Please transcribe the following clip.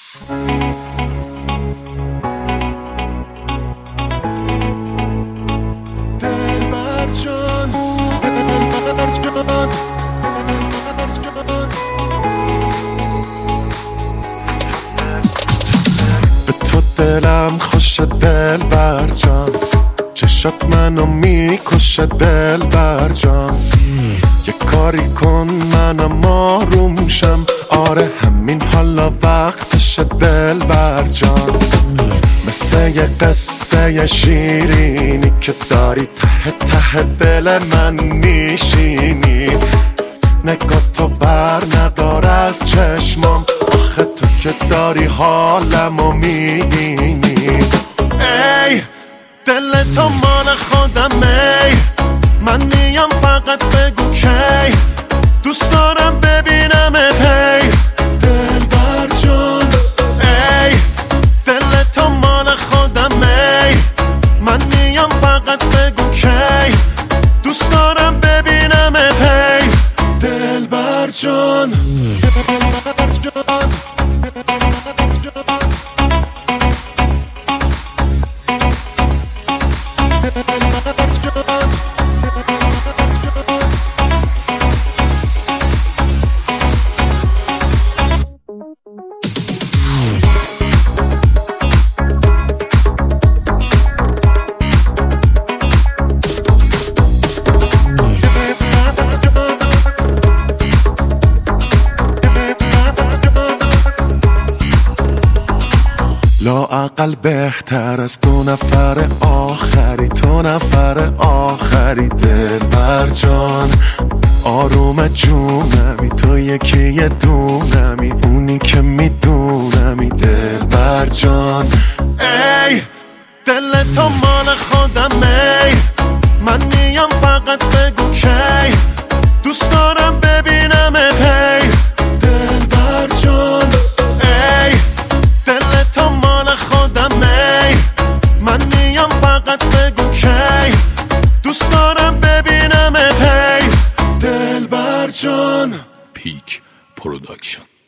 به تو دلم خوش دلبر جان، چشات منو میکشه دلبر جان. یه کاری کن منم آروم شم، آره همین حالا وقتشه دلبر جان. مثل یه قصه شیرینی که داری ته ته دل من میشینی. نگاه تو بر ندار از چشمام، آخه تو که داری حالمو میبینی. ای دل تو مال خودم، ای من میام فقط بگو کی دوست دارم ببینمت. ای دلبر جان، ای دل تو مال خودم، ای من میام فقط بگو کی دوست دارم ببینمت. ای دلبر جان، دلبر جان، لااقل بهتر از دو نفر آخری، تو نفر آخری دلبر جان. آروم جونمی، تو یکی یه دونمی، اونی که میدونمی دلبر جان. ای دل تو مال خودم، ای من میام فقط بگو کی دوست دارم ببینمت. ای دلبر جان، ای دل تو مال خودم، ای من میام فقط بگو کی دوست دارم ببینمت. ای دلبر جان. پیک پروداکشن.